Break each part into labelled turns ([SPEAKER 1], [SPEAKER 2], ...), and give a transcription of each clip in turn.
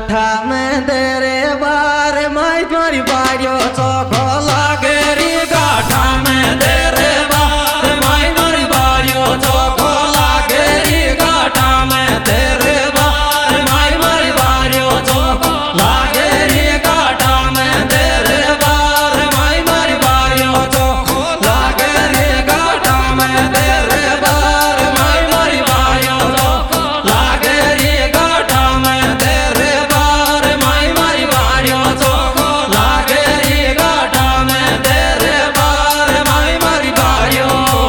[SPEAKER 1] गाठा में तेरे बार माई तुम्हारी बारियो चौको लागे री गाठा में तेरे बार माई तुम्हारी बारियो चौको लागे री गाठा में तेरे बार माई तुम्हारी बारियो चौको लागे री गाठा में तेरे बार माई तुम्हारी बारियो चौको लागे री गाठा में तेरे बार माई तुम्हारी बारियो चौको लागे री गाठा में तेरे बार माई तुम्हारी बारियो चौको लागे री गाठा में तेरे बार माई तुम्हारी बारियो।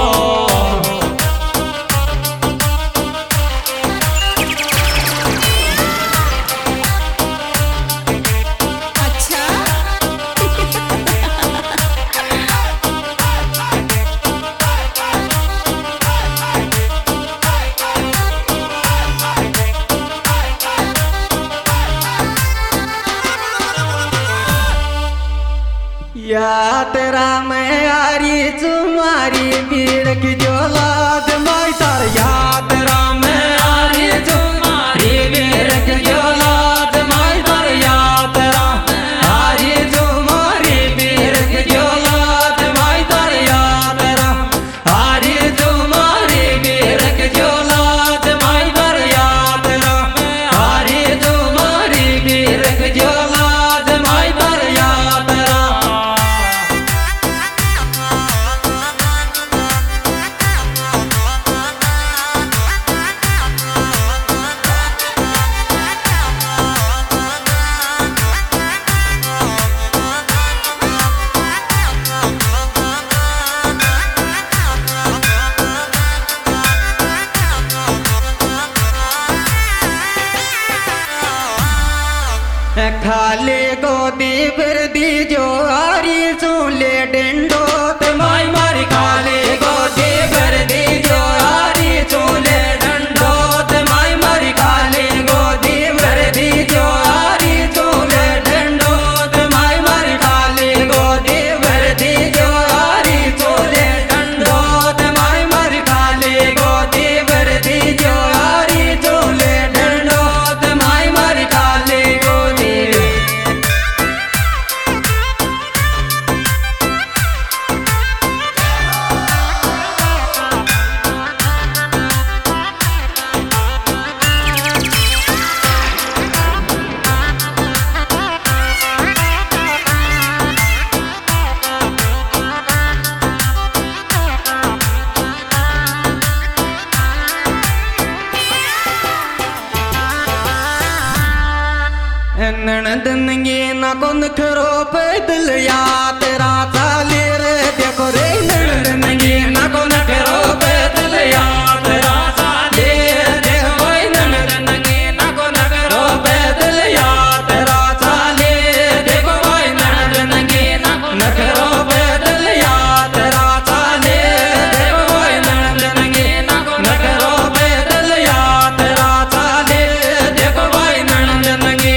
[SPEAKER 1] या तेरा मैं आरी तुम्हारी भीड़ की जो लाद माई तार या तेरा मैं आरी तुम्हारी भीड़ की जो लाद माई तार या तेरा आरी तुम्हारी भीड़ की जो लाद माई तार या तेरा आरी तुम्हारी भीड़ की जो लाद माई तार या तेरा आरी तुम्हारी भीड़ की जो लाद माई तार या तेरा। खाली गोदी फिर दी जो आरी चूले डेंडो ते माई मारी खाली गोदी फिर दी जो आरी चूले डंडो ते माई मारी खाली गोदी फिर दी जो आरी चूले डंडो ते माई मारी खाली गोदी फिर दी जो आरी चूले डंडो ते माई मारी खाली गोदी फिर दी जो आरी चूले डंडो ते माई मारी खाली गोदी। ननदनगी ना को नखरो पैदल या तेरा चाले रे देखो रे ननदनगी ना को नखरो पैदल या तेरा चाले देखो भाई ननदनगी ना को नखरो पैदल या तेरा चाले देखो भाई ननदनगी ना को नखरो पैदल या तेरा चाले देखो भाई ननदनगी ना को नखरो पैदल या तेरा चाले देखो भाई ननदनगी।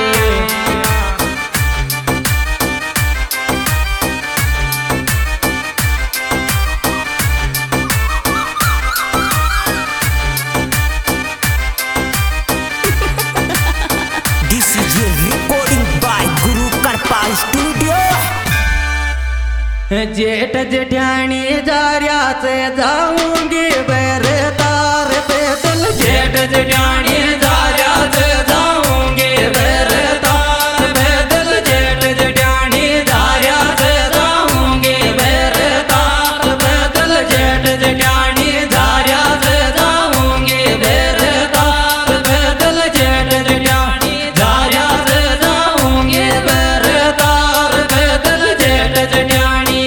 [SPEAKER 1] जेठ जेठानी जारिया से जाऊंगी बेरे तार पैदल जेठ जेठानी जारिया से जाऊंगी बेरे तार पैदल जेठ जेठानी जारिया से जाऊंगी बेरे तार पैदल जेठ जेठानी जारिया से जाऊंगी बेरे तार पैदल जेठ जेठानी जारिया से जाऊंगी बेरे तार पैदल जेठ जेठानी।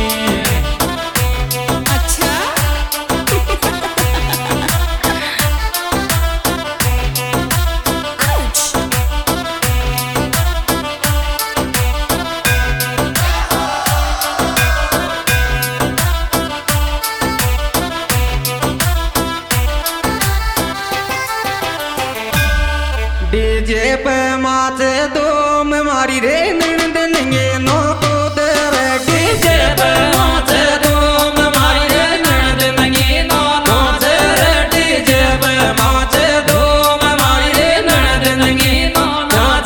[SPEAKER 1] डीजे पे माचे दो में मारी रे ननदनगी नो को दे रे डीजे पे माचे दो में मारी रे ननदनगी नो नाचे रे डीजे पे माचे दो में मारी रे ननदनगी नो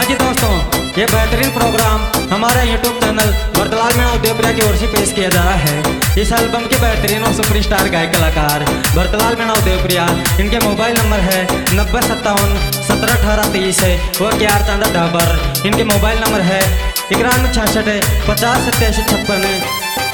[SPEAKER 1] जी दोस्तों, ये बेहतरीन प्रोग्राम हमारे YouTube चैनल भरतलाल मीणा उदयपुरिया की ओर से पेश किया जा रहा है। इस एल्बम के बेहतरीन और सुपरस्टार गायक कलाकार भरतलाल मीणा उदयपुरिया। इनके मोबाइल नंबर है 9057171823 है। वो क्यार चांदा ढाबर। इनके मोबाइल नंबर है 9166508756।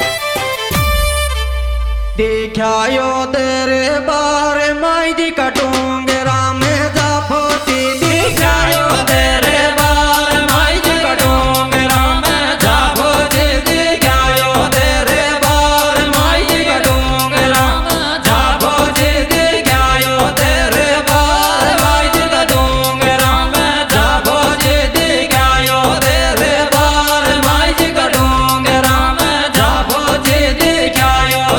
[SPEAKER 1] दिखायो तेरे बारे माई जी का डोंगरा में जा फोटी। दिखायो तेरे बारे माई जी का डोंगरा में जा फोटी। दिखायो तेरे बारे माई जी का डोंगरा में जा फोटी। दिखायो तेरे बारे माई जी का डोंगरा में जा फोटी। दिखायो तेरे बारे माई जी का डोंगरा में जा फोटी। दिखायो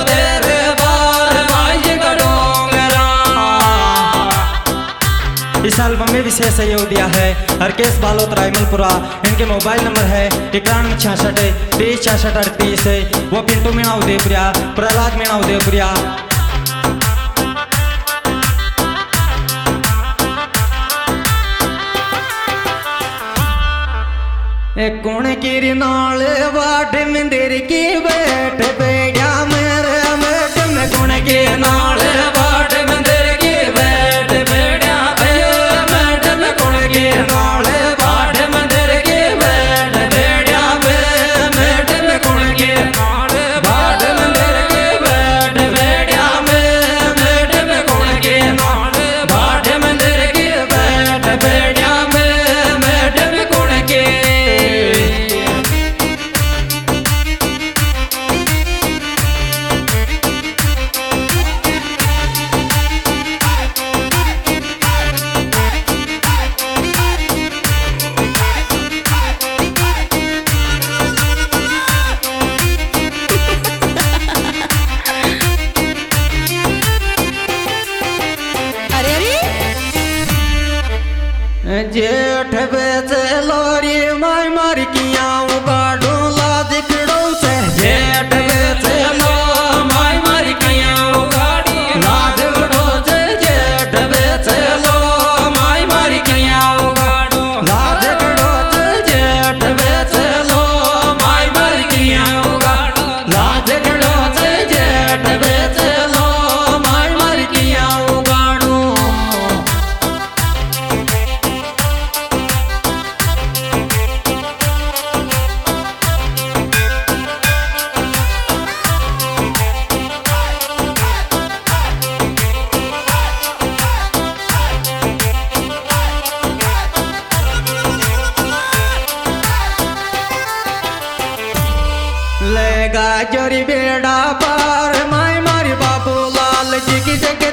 [SPEAKER 1] इस एल्बम में विशेष सहयोग दिया है हरकेश बालोत रायमलपुरा। इनके मोबाइल नंबर है 9166306638 है। वो पिंटू मीणा उदयपुरिया, प्रहलाद मीणा उदयपुरिया। कुण गिरी नाल वाट मंदिर की बैठ बेड़ा मेरे मेट में। कुण के नाल वाट मंदिर की बैठ बेड़ा मेट में। कुण के नाल वाट मंदिर की बैठ बेड़ा मेट में। कुण के नाल वाट मंदिर की बैठ बेड़ा मेट में। कुण के नाल वाट मंदिर की बैठ बेड़ा मेट में। कुण के जेठ बेचे लोरी माई मारी किया उगाड़ू लाज खड़ो से। जेठ बेचे लो माई मारी किया उगाड़ी लाज खड़ो से। जेठ बेचे लो माई मारी किया उगाड़ू लाज खड़ो से। जेठ बेचे लो माई मारी किया उगाड़ू लाज खड़ो से। जेठ बेचे लो माई मारी किया उगाड़ू। लेगा जोरी बेड़ा पार माई मारी बाबू लाल जी की जगह।